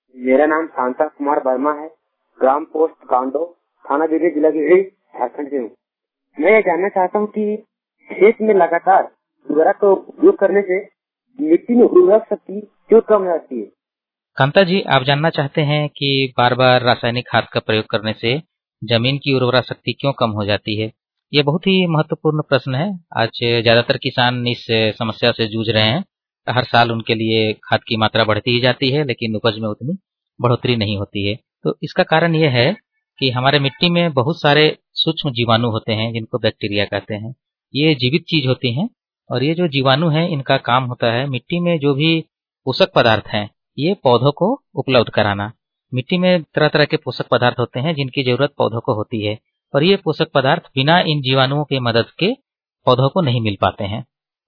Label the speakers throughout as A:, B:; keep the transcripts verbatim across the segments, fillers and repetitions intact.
A: मेरा नाम शांता कुमार वर्मा है, ग्राम पोस्ट गांडो, थाना गिरिडीह, जिला गिरिडीह, झारखंड से हूँ। मैं ये जानना चाहता हूँ कि खेत में लगातार उर्वरक का उपयोग करने से मिट्टी में उर्वरक शक्ति क्यों कम हो जाती है?
B: कांता जी, आप जानना चाहते हैं कि बार बार रासायनिक खाद का प्रयोग करने से जमीन की उर्वरा शक्ति क्यों कम हो जाती है। ये बहुत ही महत्वपूर्ण प्रश्न है। आज ज्यादातर किसान इस समस्या से जूझ रहे हैं। हर साल उनके लिए खाद की मात्रा बढ़ती ही जाती है, लेकिन उपज में उतनी बढ़ोतरी नहीं होती है। तो इसका कारण यह है कि हमारे मिट्टी में बहुत सारे सूक्ष्म जीवाणु होते हैं, जिनको बैक्टीरिया कहते हैं। ये जीवित चीज होती हैं, और ये जो जीवाणु हैं, इनका काम होता है मिट्टी में जो भी पोषक पदार्थ हैं, ये पौधों को उपलब्ध कराना। मिट्टी में तरह तरह के पोषक पदार्थ होते हैं जिनकी जरूरत पौधों को होती है, और ये पोषक पदार्थ बिना इन जीवाणुओं की मदद के पौधों को नहीं मिल पाते हैं।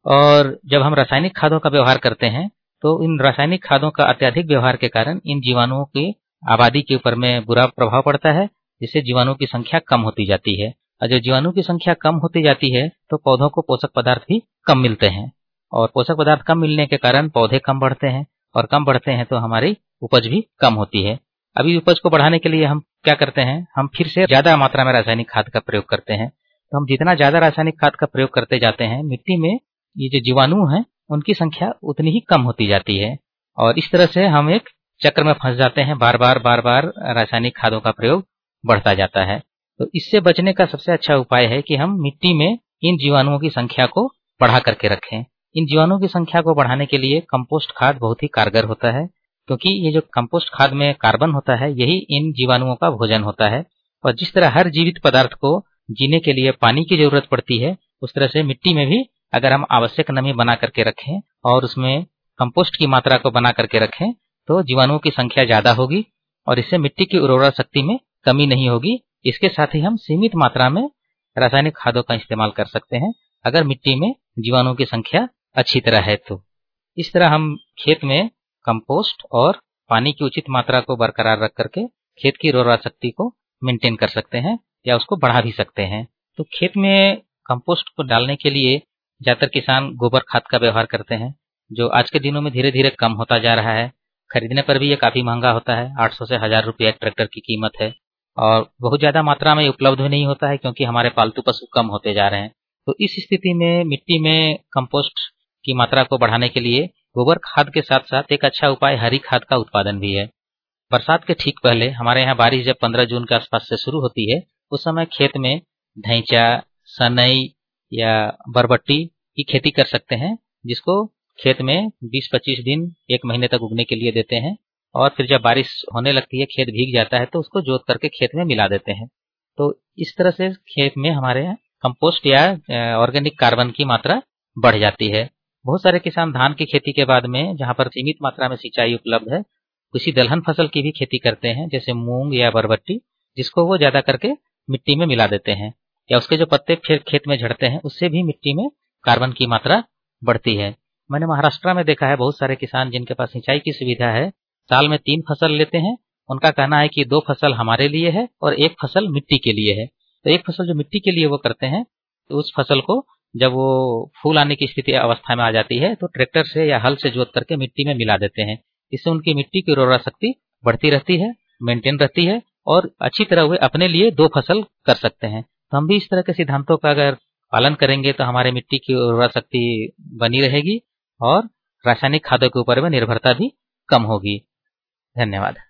B: और जब हम रासायनिक खादों का व्यवहार करते हैं, तो इन रासायनिक खादों का अत्यधिक व्यवहार के कारण इन जीवाणुओं की आबादी के ऊपर में बुरा प्रभाव पड़ता है, जिससे जीवाणुओं की संख्या कम होती जाती है। और जब जीवाणु की संख्या कम होती जाती है, तो पौधों को पोषक पदार्थ भी कम मिलते हैं, और पोषक पदार्थ कम मिलने के कारण पौधे कम बढ़ते हैं, और कम बढ़ते हैं तो हमारी उपज भी कम होती है। अभी उपज को बढ़ाने के लिए हम क्या करते हैं, हम फिर से ज्यादा मात्रा में रासायनिक खाद का प्रयोग करते हैं। तो हम जितना ज्यादा रासायनिक खाद का प्रयोग करते जाते हैं, मिट्टी में ये जो जीवाणु हैं उनकी संख्या उतनी ही कम होती जाती है, और इस तरह से हम एक चक्र में फंस जाते हैं। बार बार बार बार रासायनिक खादों का प्रयोग बढ़ता जाता है। तो इससे बचने का सबसे अच्छा उपाय है कि हम मिट्टी में इन जीवाणुओं की संख्या को बढ़ा करके रखें। इन जीवाणुओं की संख्या को बढ़ाने के लिए कंपोस्ट खाद बहुत ही कारगर होता है, क्योंकि ये जो कंपोस्ट खाद में कार्बन होता है, यही इन जीवाणुओं का भोजन होता है। और जिस तरह हर जीवित पदार्थ को जीने के लिए पानी की जरूरत पड़ती है, उस तरह से मिट्टी में भी अगर हम आवश्यक नमी बना करके रखें और उसमें कंपोस्ट की मात्रा को बना करके रखें, तो जीवाणुओं की संख्या ज्यादा होगी, और इससे मिट्टी की उर्वरा शक्ति में कमी नहीं होगी। इसके साथ ही हम सीमित मात्रा में रासायनिक खादों का इस्तेमाल कर सकते हैं, अगर मिट्टी में जीवाणुओं की संख्या अच्छी तरह है तो। इस तरह हम खेत में कंपोस्ट और पानी की उचित मात्रा को बरकरार रख करके खेत की उर्वरा शक्ति को मेंटेन कर सकते हैं, या उसको बढ़ा भी सकते हैं। तो खेत में कंपोस्ट को डालने के लिए ज्यादातर किसान गोबर खाद का व्यवहार करते हैं, जो आज के दिनों में धीरे धीरे कम होता जा रहा है। खरीदने पर भी ये काफी महंगा होता है, आठ सौ से हजार रुपये एक ट्रैक्टर की कीमत है, और बहुत ज्यादा मात्रा में उपलब्ध भी नहीं होता है, क्योंकि हमारे पालतू पशु कम होते जा रहे हैं। तो इस स्थिति में मिट्टी में कंपोस्ट की मात्रा को बढ़ाने के लिए गोबर खाद के साथ साथ एक अच्छा उपाय हरी खाद का उत्पादन भी है। बरसात के ठीक पहले हमारे यहाँ बारिश जब पंद्रह जून के आसपास से शुरू होती है, उस समय खेत में ढैंचा, सनई या बरबट्टी की खेती कर सकते हैं, जिसको खेत में बीस पच्चीस दिन एक महीने तक उगने के लिए देते हैं, और फिर जब बारिश होने लगती है, खेत भीग जाता है, तो उसको जोत करके खेत में मिला देते हैं। तो इस तरह से खेत में हमारे यहाँ कंपोस्ट या ऑर्गेनिक कार्बन की मात्रा बढ़ जाती है। बहुत सारे किसान धान की खेती के बाद में, जहाँ पर सीमित मात्रा में सिंचाई उपलब्ध है, किसी दलहन फसल की भी खेती करते हैं, जैसे मूंग या बरबट्टी, जिसको वो ज्यादा करके मिट्टी में मिला देते हैं, या उसके जो पत्ते फिर खेत में झड़ते हैं, उससे भी मिट्टी में कार्बन की मात्रा बढ़ती है। मैंने महाराष्ट्र में देखा है बहुत सारे किसान जिनके पास सिंचाई की सुविधा है, साल में तीन फसल लेते हैं। उनका कहना है कि दो फसल हमारे लिए है और एक फसल मिट्टी के लिए है। तो एक फसल जो मिट्टी के लिए वो करते हैं, तो उस फसल को जब वो फूल आने की स्थिति अवस्था में आ जाती है, तो ट्रैक्टर से या हल से जोत करके मिट्टी में मिला देते हैं। इससे उनकी मिट्टी की उर्वरा शक्ति बढ़ती रहती है, मेंटेन रहती है, और अच्छी तरह वे अपने लिए दो फसल कर सकते हैं। तो हम भी इस तरह के सिद्धांतों का अगर पालन करेंगे, तो हमारे मिट्टी की उर्वरा शक्ति बनी रहेगी, और रासायनिक खादों के ऊपर में निर्भरता भी कम होगी। धन्यवाद।